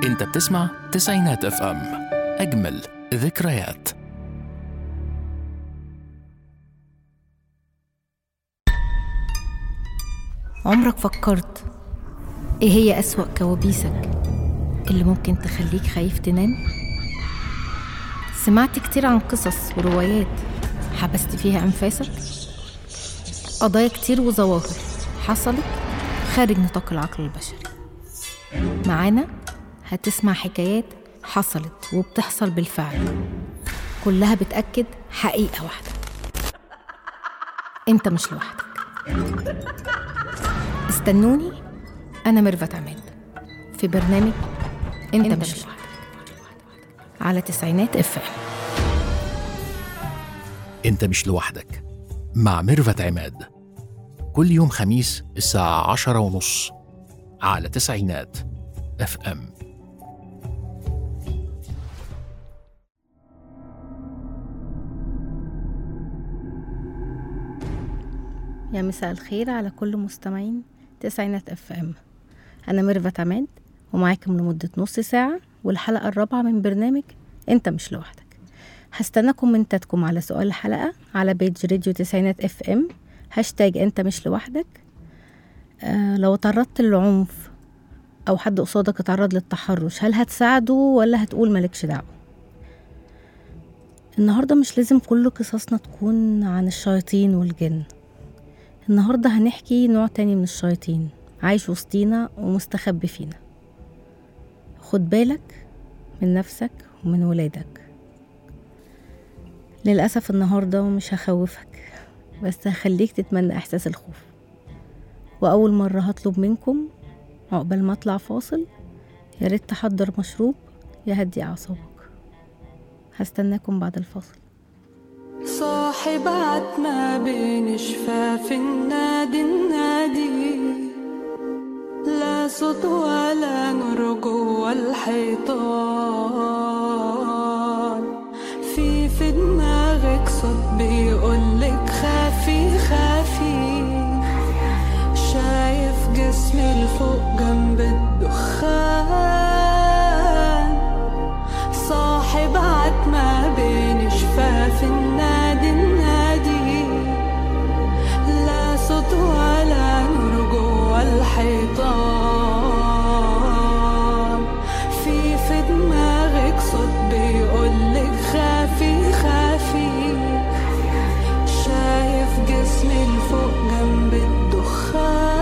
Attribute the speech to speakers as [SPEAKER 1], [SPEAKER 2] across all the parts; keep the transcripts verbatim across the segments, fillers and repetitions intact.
[SPEAKER 1] انت بتسمع تسعينات اف ام، اجمل ذكريات.
[SPEAKER 2] عمرك فكرت ايه هي أسوأ كوابيسك اللي ممكن تخليك خايف تنام؟ سمعت كتير عن قصص وروايات حبست فيها أنفاسك، قضايا كتير وظواهر حصلت خارج نطاق العقل البشري. معانا هتسمع حكايات حصلت وبتحصل بالفعل، كلها بتأكد حقيقة واحدة: انت مش لوحدك. استنوني، أنا ميرفت عماد في برنامج انت, انت مش لوحدك على تسعينات اف ام.
[SPEAKER 1] انت مش لوحدك مع ميرفت عماد، كل يوم خميس الساعة عشرة ونص على تسعينات اف ام.
[SPEAKER 2] يا مساء الخير على كل مستمعين تسعينات اف ام. انا ميرفت عماد ومعاكم لمدة نص ساعة، والحلقة الرابعة من برنامج انت مش لوحدك. هستناكم من تاتكم على سؤال الحلقة على بيج راديو تسعينات اف ام هاشتاج انت مش لوحدك. آه لو تعرضت للعنف او حد قصادك اتعرض للتحرش، هل هتساعده ولا هتقول مالكش دعوة؟ النهاردة مش لازم كل قصصنا تكون عن الشياطين والجن. النهاردة هنحكي نوع تاني من الشياطين عايش وسطينا ومستخبي فينا. خد بالك من نفسك ومن ولادك. للأسف النهاردة مش هخوفك، بس هخليك تتمنى إحساس الخوف. وأول مرة هطلب منكم عقبال ما أطلع فاصل يا ريت تحضر مشروب يهدي أعصابك. هستناكم بعد الفاصل.
[SPEAKER 3] صاحب عتمة بين شفاف النادي النادي، لا صوت ولا نور جوا الحيطان، في في دماغك صوت بيقولك خافي خافي، شايف جسمي لفوق جنب الدخان، صاحب عتمة بين شفاف النادي النادي، لا صوت ولا نور جوا الحيطان، في في دماغك صوت بيقولك خافي خافي، شايف جسمي لفوق جنب الدخان.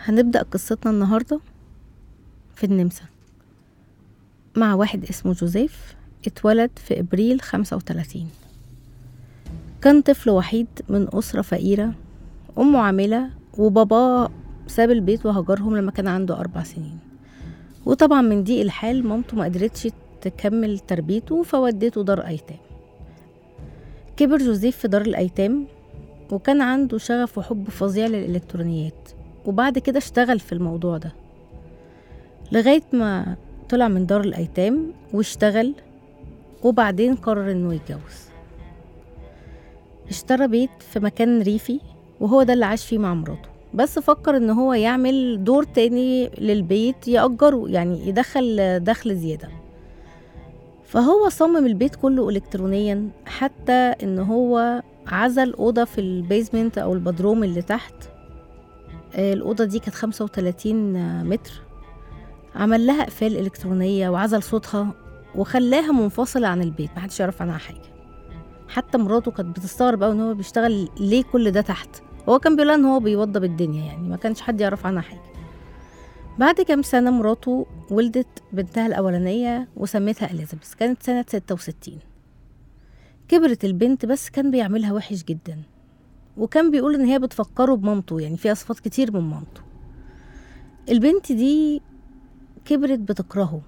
[SPEAKER 2] هنبدأ قصتنا النهاردة في النمسا مع واحد اسمه جوزيف، اتولد في ابريل خمسة وتلاتين. كان طفل وحيد من أسرة فقيرة، أمه عاملة وباباه ساب البيت وهجرهم لما كان عنده أربع سنين. وطبعا من ضيق الحال مامته ما قدرتش تكمل تربيته فودته دار أيتام. كبر جوزيف في دار الأيتام وكان عنده شغف وحب فظيع للإلكترونيات، وبعد كده اشتغل في الموضوع ده لغاية ما طلع من دار الأيتام واشتغل، وبعدين قرر انه يتجوز. اشترى بيت في مكان ريفي وهو ده اللي عاش فيه مع مراته، بس فكر ان هو يعمل دور تاني للبيت يأجره، يعني يدخل دخل زيادة. فهو صمم البيت كله إلكترونيا، حتى ان هو عزل أوضة في البيزمنت أو البدروم اللي تحت. الأوضة دي كانت خمسة وتلاتين متر، عمل لها أقفال إلكترونية وعزل صوتها وخلاها منفصلة عن البيت، محدش يعرف عنها حاجة. حتى مراته كانت بتستغرب أوي ان هو بيشتغل ليه كل ده تحت. هو كان بيقول ان هو بيوضب الدنيا، يعني ما كانش حد يعرف عنها حاجة. بعد كام سنة مراته ولدت بنتها الأولانية وسميتها إليزابيث، كانت سنة ستة وستين. كبرت البنت بس كان بيعملها وحش جدا، وكان بيقول ان هي بتفكره بمامته، يعني فيها صفات كتير من مامته. البنت دي كبرت بتكرهه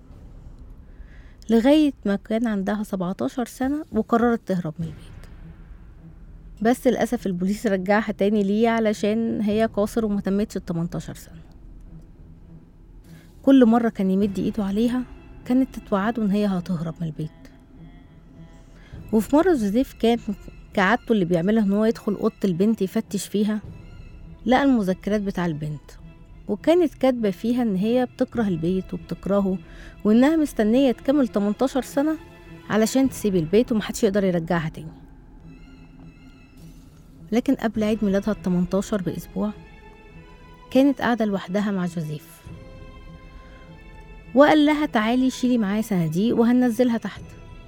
[SPEAKER 2] لغاية ما كان عندها سبعتاشر سنة وقررت تهرب من البيت. بس للأسف البوليس رجعها تاني ليه علشان هي قاصر وما تمتش التمنتاشر سنة. كل مرة كان يمد ايده عليها كانت تتوعده ان هي هتهرب من البيت. وفي مرة جوزيف كان كعادته اللي بيعملها ان هو يدخل اوضة البنت يفتش فيها، لقى المذكرات بتاع البنت وكانت كاتبة فيها ان هي بتكره البيت وبتكرهه، وانها مستنية تكمل تمنتاشر سنة علشان تسيب البيت ومحدش يقدر يرجعها تاني. لكن قبل عيد ميلادها التمنتاشر بأسبوع كانت قاعدة لوحدها مع جوزيف، وقال لها تعالي شيلي معايا صناديق وهننزلها تحت.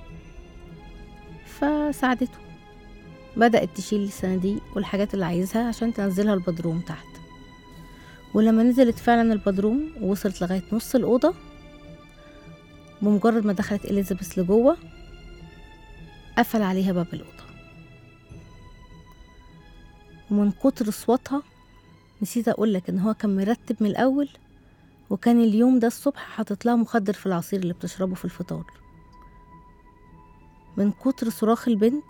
[SPEAKER 2] فساعدته، بدأت تشيل الصناديق والحاجات اللي عايزها عشان تنزلها البدروم تحت. ولما نزلت فعلا البدروم ووصلت لغاية نص الأوضة، بمجرد ما دخلت إليزابيث لجوه قفل عليها باب الأوضة. ومن كتر صوتها نسيت أقولك إن هو كان مرتب من الأول، وكان اليوم ده الصبح حاطط لها مخدر في العصير اللي بتشربه في الفطار. من كتر صراخ البنت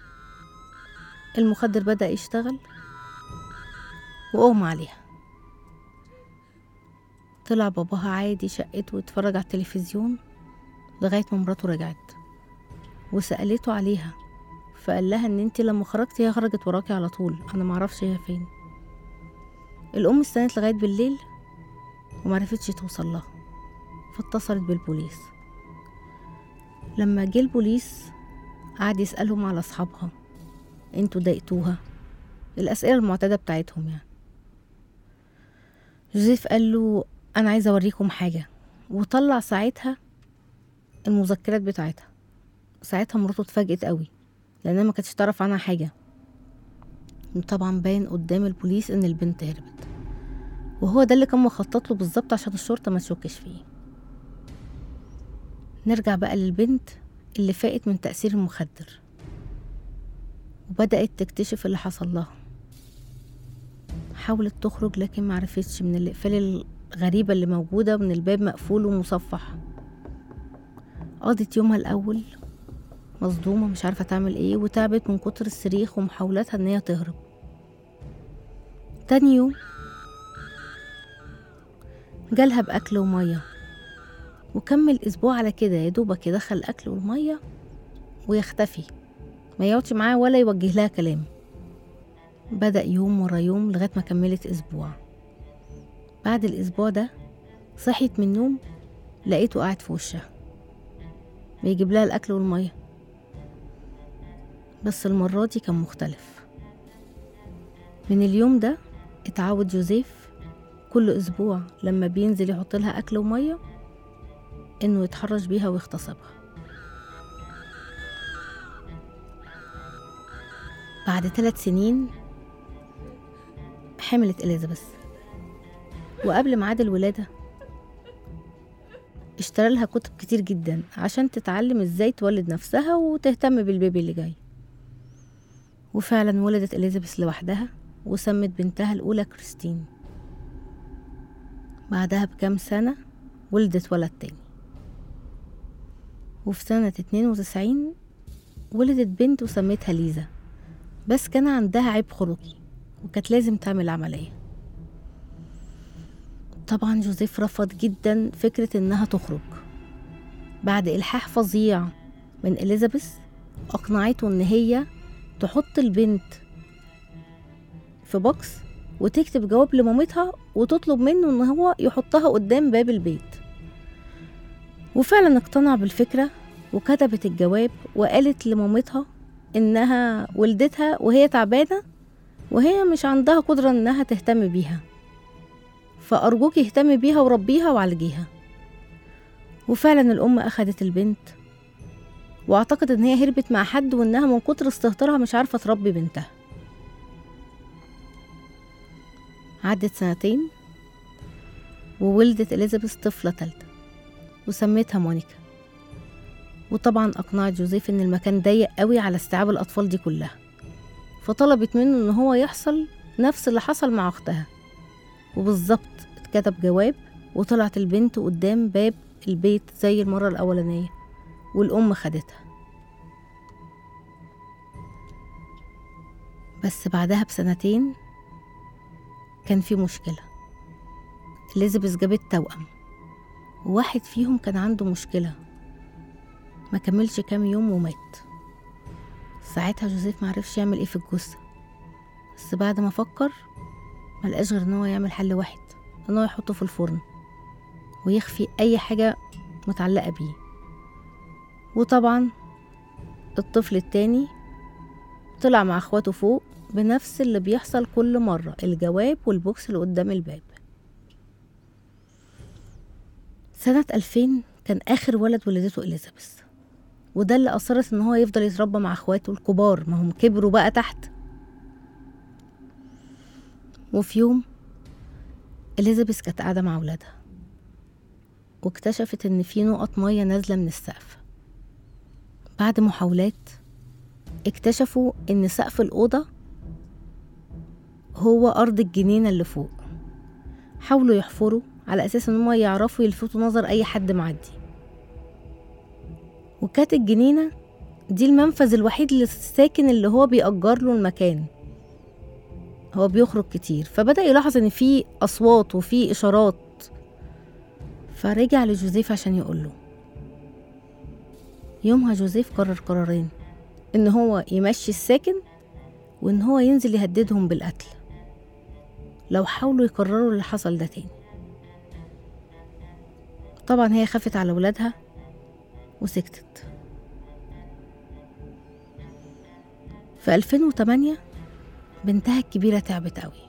[SPEAKER 2] المخدر بدأ يشتغل وأغمى عليها. طلع باباها عادي شقته واتفرج على التلفزيون لغاية ما مراته رجعت وسألته عليها، فقال لها ان انتي لما خرجتي هي خرجت وراكي على طول، انا معرفش هي فين. الام استنت لغاية بالليل ومعرفتش توصل لها، فاتصلت بالبوليس. لما جه البوليس قعد يسألهم على اصحابها، انتوا ضايقتوها، الاسئلة المعتادة بتاعتهم يعني. جوزيف قال له انا عايزة اوريكم حاجة، وطلع ساعتها المذكرات بتاعتها. ساعتها مراته اتفاجئت قوي لانها ما كانتش تعرف عنها حاجة. طبعا باين قدام البوليس ان البنت هربت، وهو ده اللي كان مخطط له بالظبط عشان الشرطة ما تشكش فيه. نرجع بقى للبنت اللي فاقت من تأثير المخدر وبدأت تكتشف اللي حصل لها. حاولت تخرج لكن معرفتش من الإقفال الغريبة اللي موجودة ومن الباب مقفول ومصفح. قضت يومها الأول مصدومة مش عارفة تعمل ايه، وتعبت من كتر الصريخ ومحاولاتها ان هي تهرب. تاني يوم جالها بأكل ومية، وكمل أسبوع على كده، يدوبك يدخل الأكل والمية ويختفي، ما يقعدش معاها ولا يوجه لها كلام. بدأ يوم ورا يوم لغاية ما كملت أسبوع. بعد الأسبوع ده صحيت من النوم لقيته قاعد في وشها بيجيب لها الأكل والمية، بس المرة دي كان مختلف. من اليوم ده اتعود جوزيف كل أسبوع لما بينزل يحط لها أكل ومية إنه يتحرش بيها ويغتصبها. بعد ثلاث سنين حملت إليزابيث، وقبل ميعاد الولادة اشترى لها كتب كتير جدا عشان تتعلم ازاي تولد نفسها وتهتم بالبيبي اللي جاي. وفعلا ولدت إليزابيث لوحدها وسمت بنتها الأولى كريستين. بعدها بكام سنة ولدت ولد تاني، وفي سنة اتنين وتسعين ولدت بنت وسميتها ليزا، بس كان عندها عيب خلقي وكانت لازم تعمل عملية. طبعا جوزيف رفض جدا فكرة انها تخرج. بعد إلحاح فظيع من إليزابيث أقنعته ان هي تحط البنت في بوكس وتكتب جواب لمامتها وتطلب منه ان هو يحطها قدام باب البيت. وفعلا اقتنع بالفكرة وكتبت الجواب وقالت لمامتها انها ولدتها وهي تعبانة وهي مش عندها قدرة انها تهتم بيها، فأرجوك اهتمي بيها وربيها وعالجيها. وفعلا الأم أخدت البنت واعتقد ان هي هربت مع حد وانها من كتر استهترها مش عارفة تربي بنتها. عدت سنتين وولدت إليزابيث طفلة تالتة وسميتها مونيكا. وطبعا أقنعت جوزيف إن المكان ضيق قوي على استيعاب الأطفال دي كلها، فطلبت منه إن هو يحصل نفس اللي حصل مع أختها. وبالظبط اتكتب جواب وطلعت البنت قدام باب البيت زي المرة الأولانية والأم خدتها. بس بعدها بسنتين كان في مشكلة. إليزابيث جابت توأم وواحد فيهم كان عنده مشكلة ما كملش كام يوم ومات. ساعتها جوزيف معرفش يعمل ايه في الجثة، بس بعد ما فكر ملقاش غير ان هو يعمل حل واحد، ان هو يحطه في الفرن ويخفي اي حاجة متعلقة بيه. وطبعا الطفل التاني طلع مع اخواته فوق بنفس اللي بيحصل كل مرة، الجواب والبوكس اللي قدام الباب. سنة ألفين كان آخر ولد ولدته إليزابيث، وده اللي أصرت إن هو يفضل يتربى مع أخواته الكبار، ما هم كبروا بقى تحت. وفي يوم إليزابيث كانت قاعدة مع ولادها واكتشفت إن في نقط مية نازلة من السقف. بعد محاولات اكتشفوا إن سقف الأوضة هو أرض الجنينة اللي فوق. حاولوا يحفروا على أساس إن هم يعرفوا يلفتوا نظر أي حد معدي، وكانت الجنينة دي المنفذ الوحيد للساكن اللي هو بيأجر له المكان. هو بيخرج كتير فبدأ يلاحظ إن في أصوات وفي إشارات، فرجع لجوزيف عشان يقوله. يومها جوزيف قرر قرارين، إن هو يمشي الساكن وإن هو ينزل يهددهم بالقتل لو حاولوا يكرروا اللي حصل ده تاني. طبعا هي خافت على ولادها وسكتت. في ألفين وتمانية بنتها الكبيرة تعبت قوي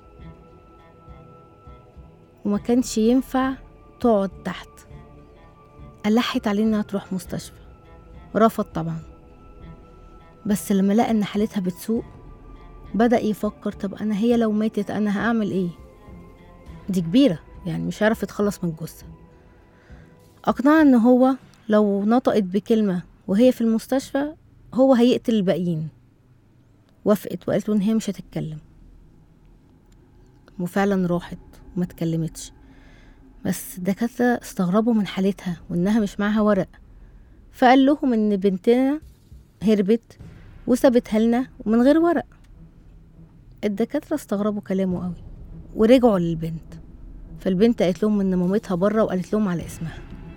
[SPEAKER 2] وما كانش ينفع تقعد تحت. ألحت عليه إنها تروح مستشفى، رفض طبعا. بس لما لقى إن حالتها بتسوء بدأ يفكر، طب أنا هي لو ماتت أنا هعمل إيه؟ دي كبيرة يعني مش عارف يتخلص من الجثة. أقنع إن هو لو نطقت بكلمة وهي في المستشفى هو هيقتل الباقيين. وافقت وقالت له إن هي مش هتتكلم، وفعلا راحت وما تكلمتش. بس الدكاترة استغربوا من حالتها وإنها مش معاها ورق، فقال لهم إن بنتنا هربت وسابتها لنا ومن غير ورق. الدكاترة استغربوا كلامه قوي ورجعوا للبنت، فالبنت قالت لهم إن مامتها بره وقالت لهم على اسمها.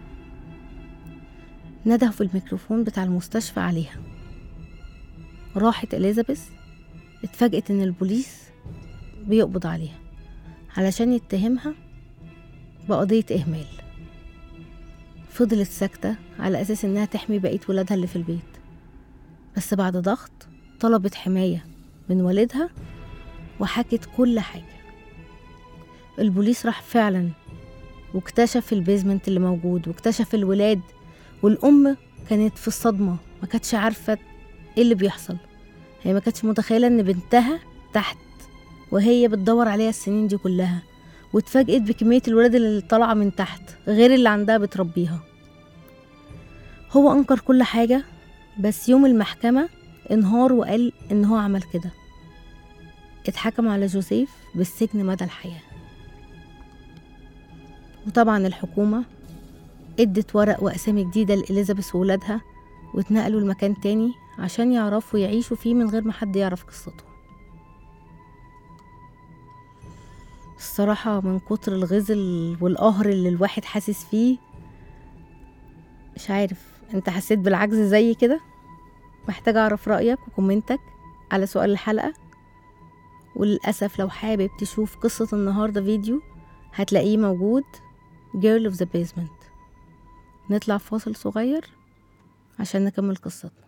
[SPEAKER 2] ندهوا في الميكروفون بتاع المستشفى عليها. راحت إليزابيث، اتفاجئت إن البوليس بيقبض عليها علشان يتهمها بقضية إهمال. فضلت ساكتة على أساس إنها تحمي بقية ولادها اللي في البيت، بس بعد ضغط طلبت حماية من والدها وحكت كل حاجة. البوليس راح فعلا واكتشف البيزمنت اللي موجود واكتشف الولاد، والأم كانت في الصدمة، ما كانتش عارفة ايه اللي بيحصل. هي ما كانتش متخيلة ان بنتها تحت وهي بتدور عليها السنين دي كلها، واتفاجئت بكمية الولاد اللي طالعة من تحت غير اللي عندها بتربيها. هو أنكر كل حاجة، بس يوم المحكمة انهار وقال إن هو عمل كده. اتحكم على جوزيف بالسجن مدى الحياة. وطبعا الحكومة ادت ورق وأسامي جديدة لإليزابيث وولادها، واتنقلوا لمكان تاني عشان يعرفوا يعيشوا فيه من غير ما حد يعرف قصتهم. الصراحة من كتر الغيظ والقهر اللي الواحد حاسس فيه، مش عارف انت حسيت بالعجز زي كده؟ محتاجة اعرف رأيك وكومنتك على سؤال الحلقة. وللأسف لو حابب تشوف قصة النهاردة فيديو هتلاقيه موجود Girl of the Basement. نطلع فاصل صغير عشان نكمل قصتنا.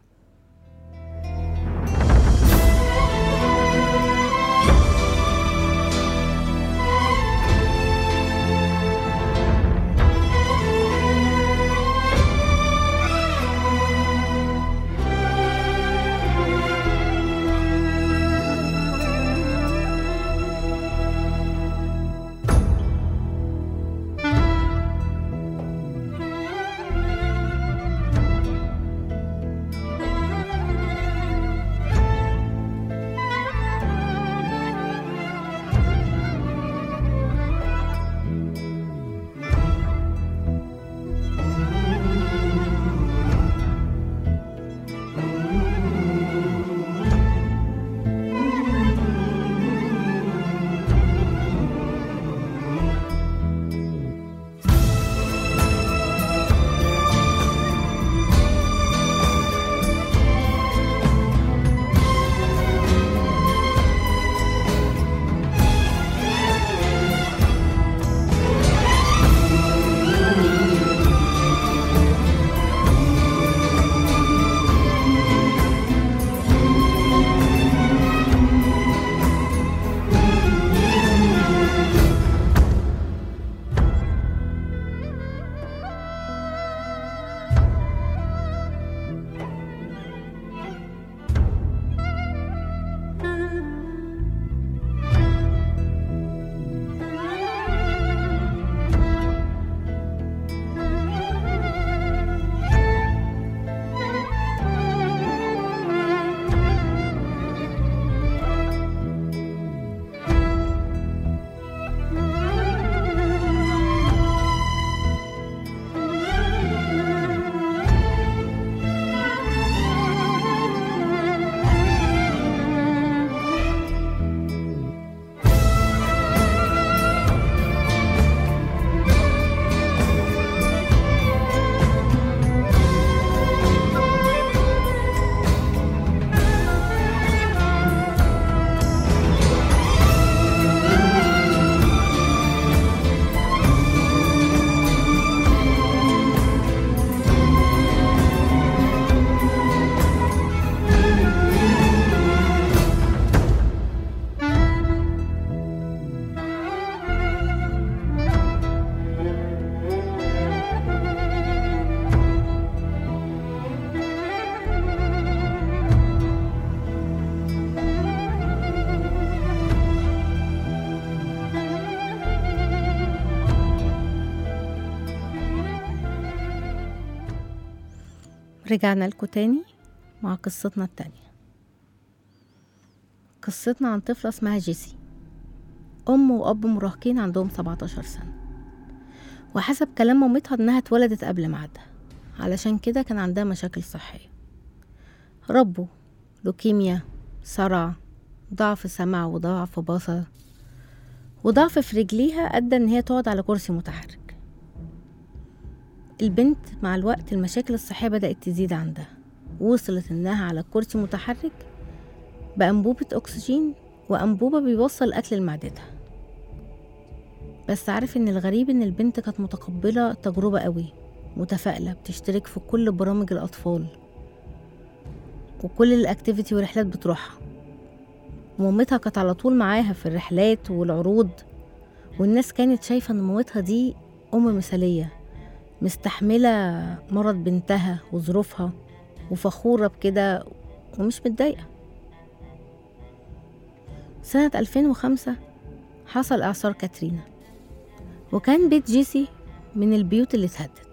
[SPEAKER 2] رجعنا لكم تاني مع قصتنا التانية. قصتنا عن طفلة اسمها جيسي، أم وأب مراهقين عندهم سبعتاشر سنة، وحسب كلام مامتها إنها اتولدت قبل ميعادها، علشان كده كان عندها مشاكل صحية، ربو، لوكيميا، صرع، ضعف سمع وضعف بصر وضعف في رجليها أدى إن هي تقعد على كرسي متحرك. البنت مع الوقت المشاكل الصحية بدأت تزيد عندها، وصلت إنها على كرسي متحرك بأنبوبة أكسجين وأنبوبة بيوصل أكل لمعدتها. بس عارف إن الغريب إن البنت كانت متقبلة التجربة قوي، متفائلة، بتشترك في كل برامج الأطفال وكل الأكتيفيتي والرحلات بتروحها، ومامتها كانت على طول معاها في الرحلات والعروض، والناس كانت شايفة إن مامتها دي أم مثالية مستحملة مرض بنتها وظروفها وفخورة بكده ومش متضايقة. سنة ألفين وخمسة حصل إعصار كاترينا وكان بيت جيسي من البيوت اللي اتهدت،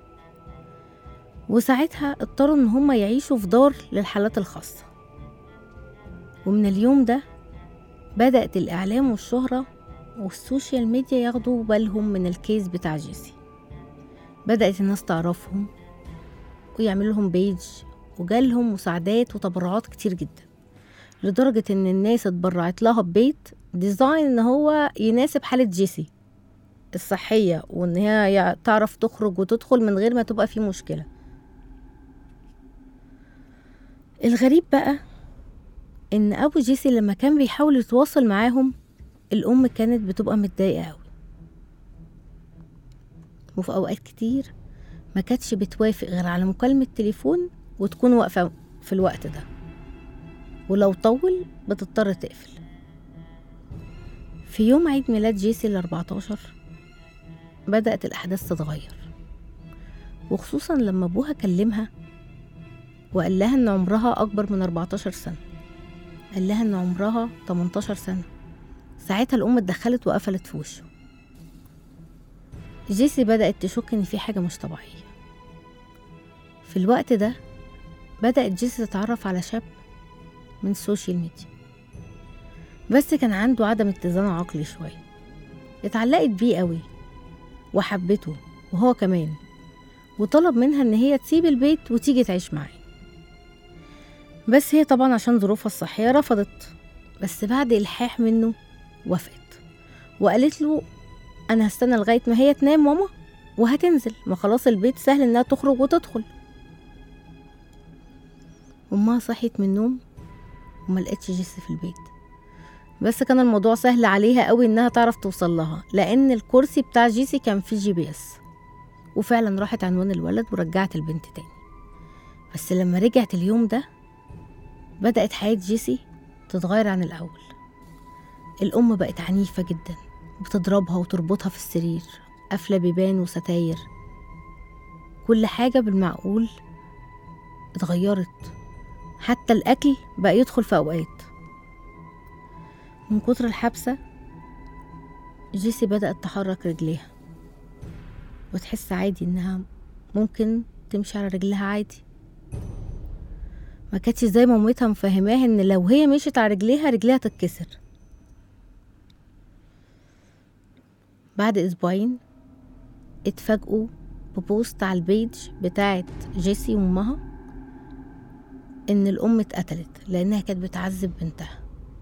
[SPEAKER 2] وساعتها اضطروا ان هم يعيشوا في دار للحالات الخاصة. ومن اليوم ده بدأت الإعلام والشهرة والسوشيال ميديا ياخدوا بالهم من الكيس بتاع جيسي. بدأت الناس تعرفهم ويعملوا لهم بيج، وجالهم مساعدات وتبرعات كتير جدا، لدرجة ان الناس اتبرعت لها ببيت ديزاين ان هو يناسب حالة جيسي الصحية، وان هي تعرف تخرج وتدخل من غير ما تبقى فيه مشكلة. الغريب بقى ان ابو جيسي لما كان بيحاول يتواصل معاهم الام كانت بتبقى متضايقة قوي، وفي اوقات كتير ما كانتش بتوافق غير على مكالمة تليفون وتكون واقفة في الوقت ده، ولو طول بتضطر تقفل. في يوم عيد ميلاد جيسي الأربعتاشر بدأت الأحداث تتغير، وخصوصا لما أبوها كلمها وقال لها إن عمرها أكبر من أربعتاشر سنة، قال لها إن عمرها تمنتاشر سنة. ساعتها الأم اتدخلت وقفلت في وشه. جيسي بدأت تشك إن في حاجة مش طبيعية. في الوقت ده بدأت جيسي تتعرف على شاب من السوشيال ميديا، بس كان عنده عدم اتزان عقلي شوية. اتعلقت بيه قوي وحبته وهو كمان، وطلب منها ان هي تسيب البيت وتيجي تعيش معاه، بس هي طبعا عشان ظروفها الصحية رفضت. بس بعد إلحاح منه وافقت وقالت له انا هستنى لغاية ما هي تنام ماما وهتنزل، ما خلاص البيت سهل انها تخرج وتدخل. امها صحيت من النوم وما لقتش جيسي في البيت، بس كان الموضوع سهل عليها قوي انها تعرف توصل لها، لان الكرسي بتاع جيسي كان فيه جي بي اس، وفعلا راحت عنوان الولد ورجعت البنت تاني. بس لما رجعت اليوم ده بدأت حياة جيسي تتغير عن الأول. الأم بقت عنيفة جدا، بتضربها وتربطها في السرير، قافلة بيبان وستاير، كل حاجة بالمعقول اتغيرت، حتى الأكل بقى يدخل في أوقات. من كتر الحبسة جيسي بدأت تحرك رجليها وتحس عادي إنها ممكن تمشي على رجلها عادي. ما كانتش زي مامتها مفهماها إن لو هي مشيت على رجليها رجليها تتكسر. بعد أسبوعين اتفاجئوا ببوست على البيج بتاعت جيسي وأمها إن الأم اتقتلت لأنها كانت بتعذب بنتها.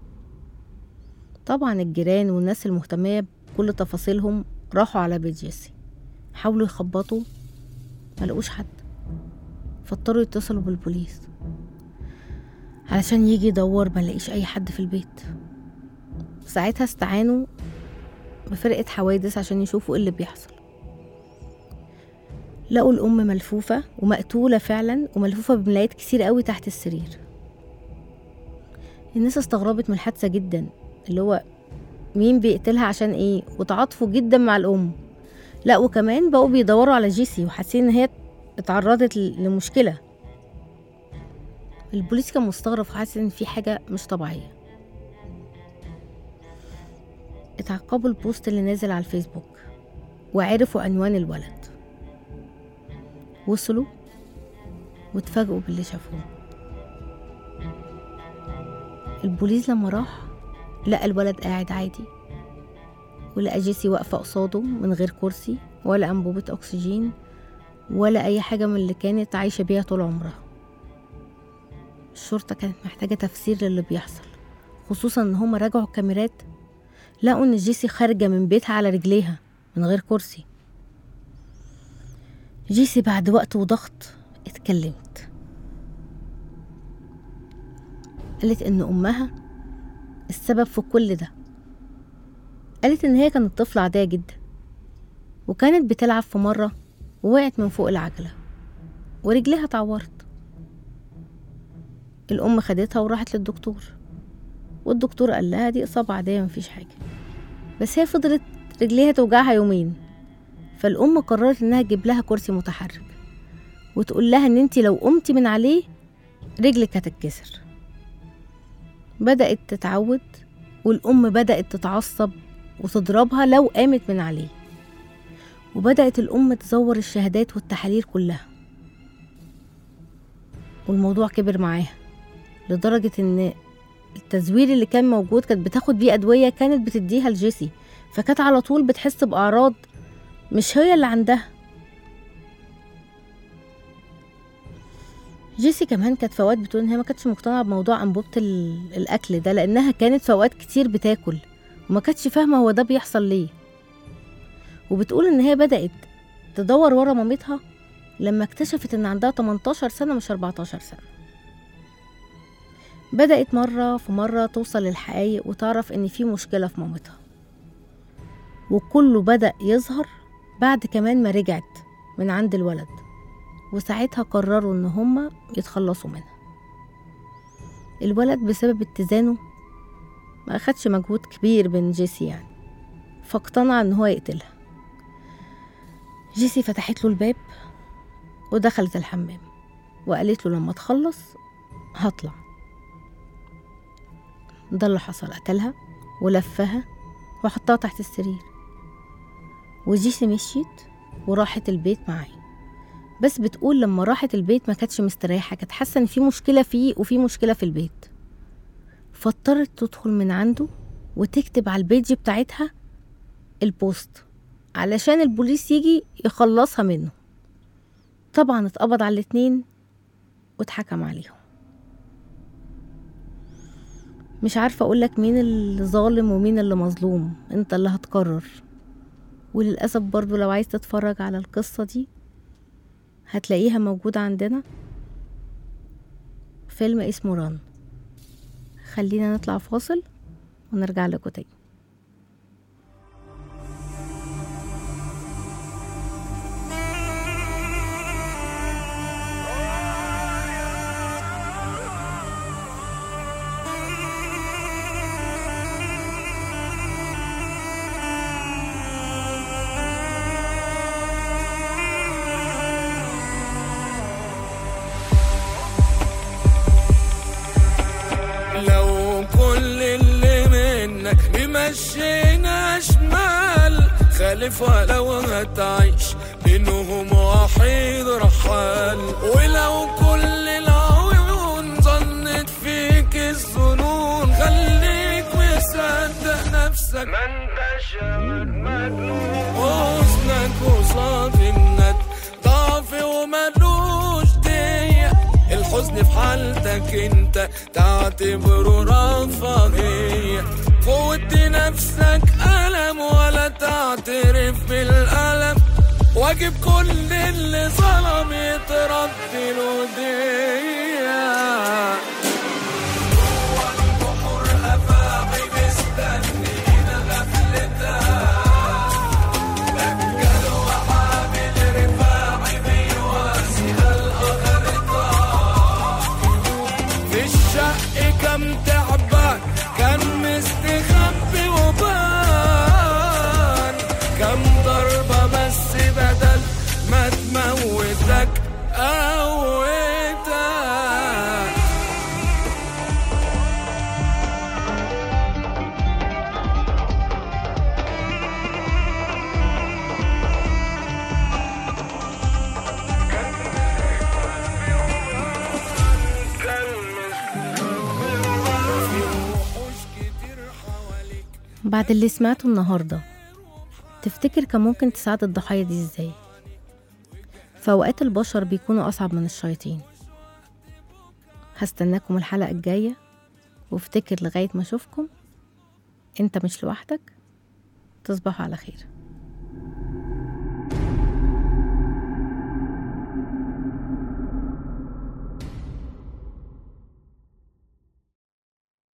[SPEAKER 2] طبعا الجيران والناس المهتمية بكل تفاصيلهم راحوا على بيت جيسي، حاولوا يخبطوا ملقوش حد، فاضطروا يتصلوا بالبوليس علشان يجي يدور، ملقيش أي حد في البيت. ساعتها استعانوا بفرقة حوادث عشان يشوفوا ايه اللي بيحصل. لقوا الأم ملفوفة ومقتولة فعلا، وملفوفة بملايات كتير قوي تحت السرير. الناس استغربت من الحادثة جدا، اللي هو مين بيقتلها عشان ايه، وتعاطفوا جدا مع الأم. لا وكمان بقوا بيدوروا على جيسي وحاسين ان هي اتعرضت لمشكلة. البوليس كان مستغرب وحاسس ان في حاجة مش طبيعية. اتعقبوا البوست اللي نازل على الفيسبوك وعرفوا عنوان الولد، وصلوا واتفاجئوا باللي شافوه. البوليس لما راح لقى الولد قاعد عادي، ولقى جيسي واقفة قصاده من غير كرسي ولا أنبوبة أكسجين ولا أي حاجة من اللي كانت عايشة بيها طول عمرها. الشرطة كانت محتاجة تفسير للي بيحصل، خصوصا ان هم راجعوا الكاميرات لقوا ان جيسي خارجة من بيتها على رجليها من غير كرسي. جيسي بعد وقت وضغط اتكلمت، قالت ان امها السبب في كل ده. قالت ان هي كانت طفلة عادية جدا، وكانت بتلعب في مرة ووقعت من فوق العجلة ورجليها اتعورت. الام خدتها وراحت للدكتور، والدكتور قال لها دي اصابة عادية مفيش حاجة، بس هي فضلت رجليها توجعها يومين. فالام قررت انها تجيب لها كرسي متحرك وتقول لها ان انتي لو قمتي من عليه رجلك هتتكسر. بدأت تتعود، والام بدأت تتعصب وتضربها لو قامت من عليه. وبدأت الأم تزور الشهادات والتحاليل كلها، والموضوع كبر معاها لدرجة ان التزوير اللي كان موجود كانت بتاخد بيه أدوية كانت بتديها لجيسي، فكانت على طول بتحس بأعراض مش هي اللي عندها. جيسي كمان كانت في اوقات بتقول ان هي ما كانتش مقتنعه بموضوع انبوبه الاكل ده، لانها كانت في اوقات كتير بتاكل وما كانتش فاهمه هو ده بيحصل ليه. وبتقول ان هي بدات تدور ورا مامتها لما اكتشفت ان عندها تمنتاشر سنه مش اربعتاشر سنه. بدات مره في مره توصل للحقائق وتعرف ان في مشكله في مامتها، وكله بدا يظهر بعد كمان ما رجعت من عند الولد، وساعتها قرروا ان هما يتخلصوا منها. الولد بسبب اتزانه ما اخدش مجهود كبير بين جيسي يعني، فاقتنع ان هو يقتلها. جيسي فتحت له الباب ودخلت الحمام وقالت له لما تخلص هطلع. ده اللي حصل، قتلها ولفها وحطها تحت السرير، وجيسي مشيت وراحت البيت معاه. بس بتقول لما راحت البيت ما كانتش مستريحة، كانت حاسة ان في مشكلة فيه وفي مشكلة في البيت، فاضطرت تدخل من عنده وتكتب على البيج بتاعتها البوست علشان البوليس يجي يخلصها منه. طبعا اتقبض على الاتنين واتحكم عليهم. مش عارفة اقولك مين اللي ظالم ومين اللي مظلوم، انت اللي هتقرر. وللأسف برضو لو عايز تتفرج على القصة دي هتلاقيها موجودة عندنا فيلم اسمه ران. خلينا نطلع فاصل ونرجع لكم تاني.
[SPEAKER 4] مشينا شمال خالف ولو هتعيش بينهم وحيد رحال، ولو كل العيون ظنت فيك الظنون خليك مصدق نفسك ما انتش مجنون. حزنك قصاد الند ضعف وملوش دية، الحزن في حالتك انت تعتبره رفاهية. فوت نفسك ألم ولا تعترف بالألم، واجب كل اللي ظلم يترد له دية. جوا البحور أفاعي مستنينا غفلتها، دجال وحامل رفاعي بيواسيها الأغرطة. في الشق كم تعبان كان مستخبي وبان، كم ضربة بس بدل ما تموتك قوتك.
[SPEAKER 2] بعد اللي سمعته النهاردة تفتكر كان ممكن تساعد الضحايا دي ازاي؟ فأوقات البشر بيكونوا أصعب من الشياطين. هستناكم الحلقة الجاية، وافتكر لغاية ما أشوفكم انت مش لوحدك. تصبحوا على خير.